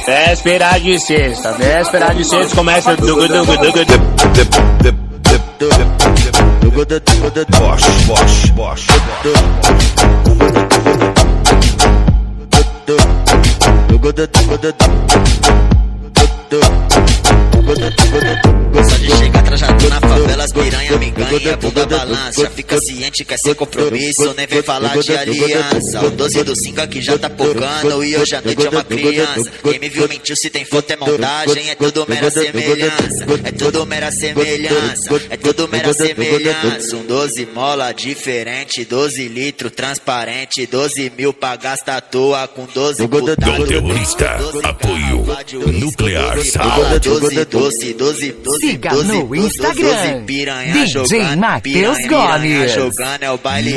Véspera de sexta, começa Bosch. Só de chegar trajado na favela, as piranha me ganha, bunda balança. Fica ciente, quer ser compromisso, nem vem falar de aliança. O 12 do 5 aqui já tá pocando e hoje à noite é uma criança. Quem me viu mentiu, se tem foto é montagem, é tudo mera semelhança. É tudo mera semelhança, é tudo mera semelhança. Um 12 mola diferente, 12 litros transparente, 12 mil pra gastar à toa com 12 putado. Terrorista, apoio nuclear, Siga no Instagram, DJ Matheus Gomes. Jogando é o baile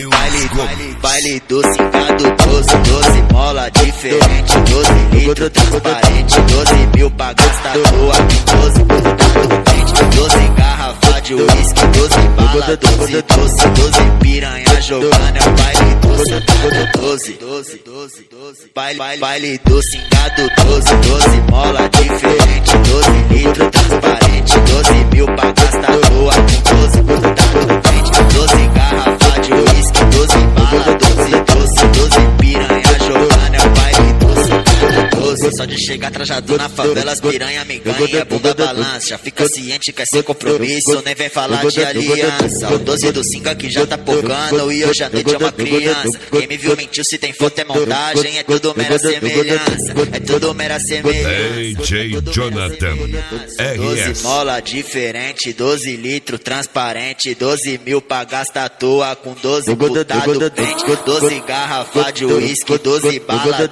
do cingado, 12 mola diferente, 12 litros transparente, 12 mil pra gastar à toa com 12 putado quente, 12 garrafa de uísque, 12 bala, 12 piranha jogando é o baile do cingado, 12 baile do cingado, 12 mola diferente, 12 litros transparente, 12 mil pra gastar à toa com 12 putado quente, 12 garrafa de uísque, 12 bala, 12 piranha jogando é o baile do cingado, 12. Só de chegar trajado na favela, as piranha me ganha, bunda balança. Já fica ciente, quer ser compromisso, nem vem falar de aliança. O 12 do 5 aqui já tá pocando e hoje à noite é uma criança. Quem me viu mentiu, se tem foto é montagem, é tudo mera semelhança. É tudo mera semelhança. DJ Jonathan, 12 mola diferente, 12 litros transparente, 12 mil pra gastar à toa com 12 putado quente, 12 garrafa de uísque, 12 bala,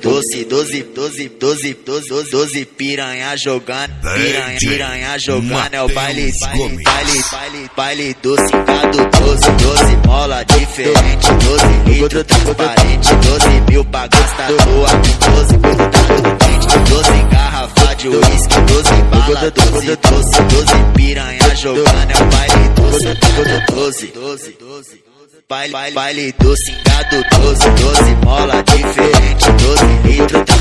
12 piranha jogando, piranha jogando é o baile do cingado, 12 mola diferente, 12 litros transparente, 12 mil pra gastar à toa com 12 putado quente, 12 garrafa de uísque, 12 bala, 12 piranha jogando é o baile do cingado, 12 baile do cingado, 12 mola diferente, 12 litros